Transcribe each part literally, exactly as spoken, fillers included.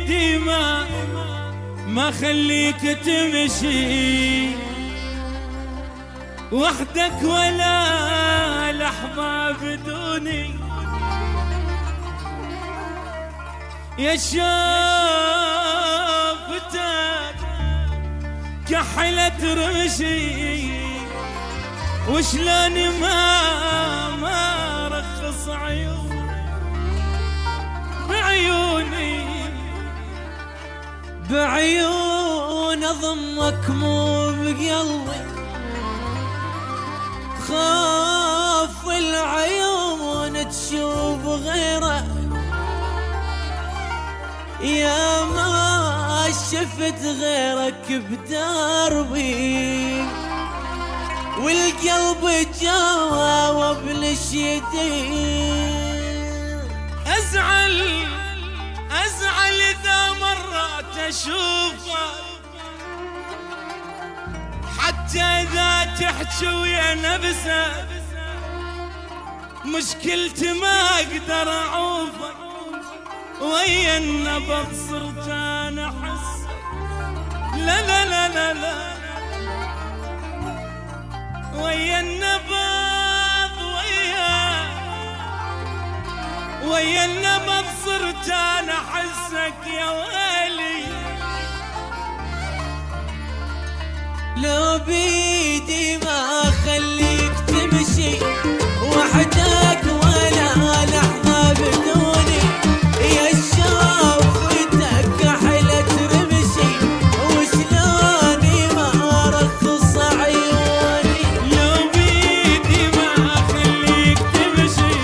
بيدي ما ما خليك تمشي وحدك ولا الأحباب دوني يا شافتك كحلت رمشي وشلون ما ما رخص عيون بعيوني بعيون أضمك مو بقلبي خاف العيون تشوف غيره يا ما شفت غيرك بدربي والقلب جاوب للشديد أزعل أزعل إذا مرات أشوفك حتى إذا تحكي ويا نفسك مشكلتي ما أقدر أعوفك ويا النبض صرت أنا أحس لا لا لا لا لا ويا النبض ويا ويا النبض صرت أنا أحسك يا ويلي لو بيدي ما خليك تمشي وحدك ولا لحظة بدوني يا شافتك كحلت رمشي وشلوني ما رخص عيوني لو بيدي ما خليك تمشي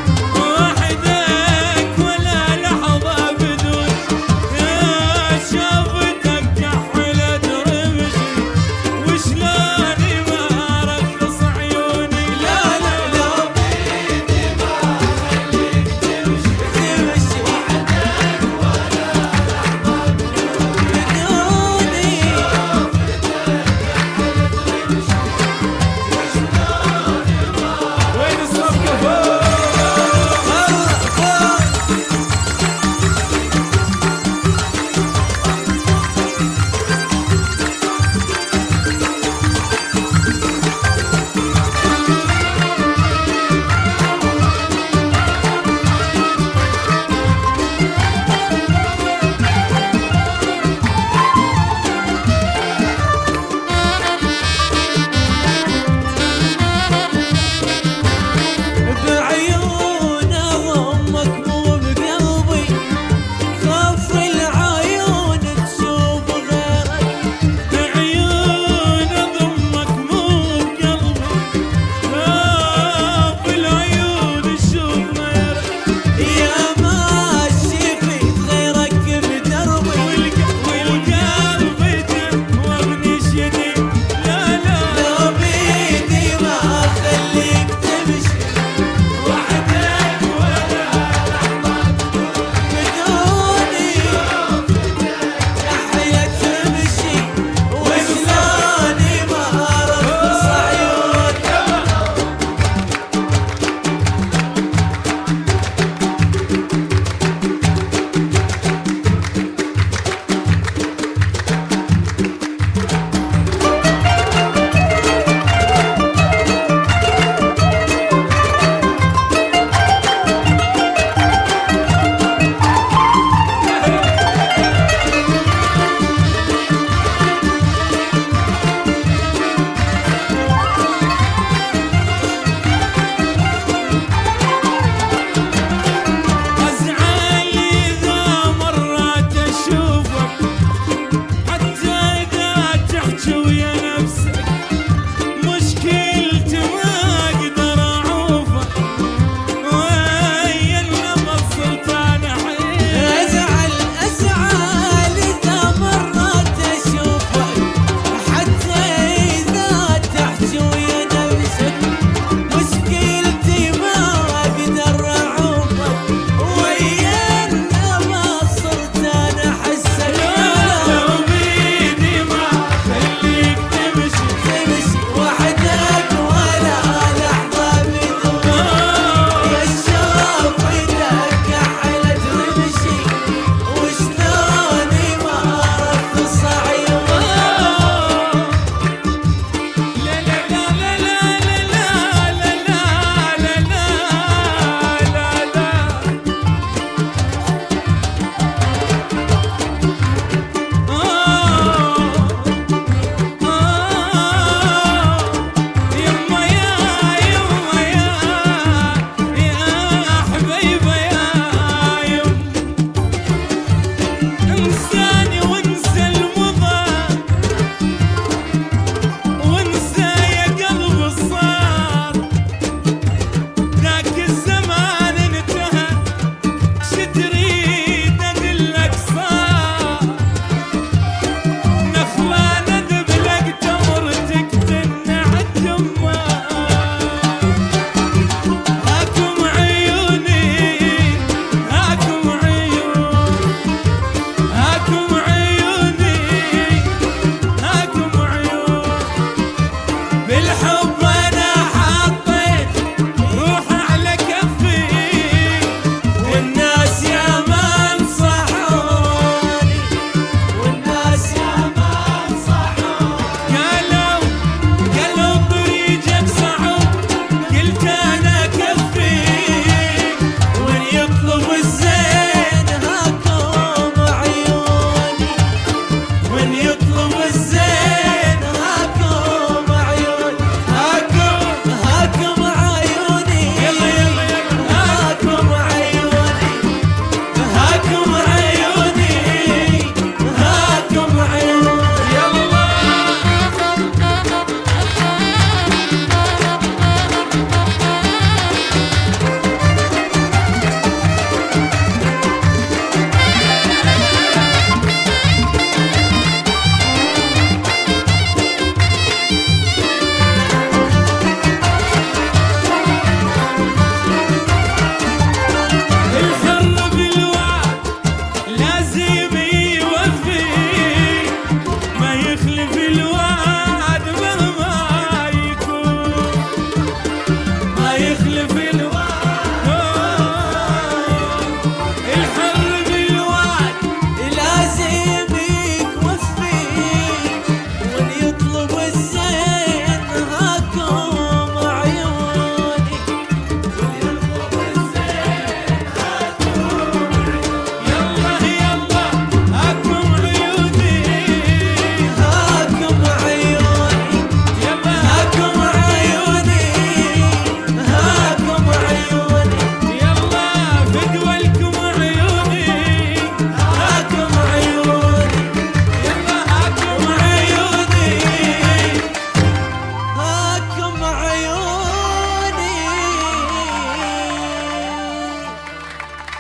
وحدك ولا لحظة بدوني يا شافتك كحلت رمشي وشلوني ما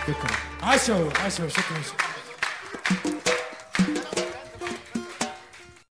شكرا. عاشوا عاشوا شكرا, شكرا.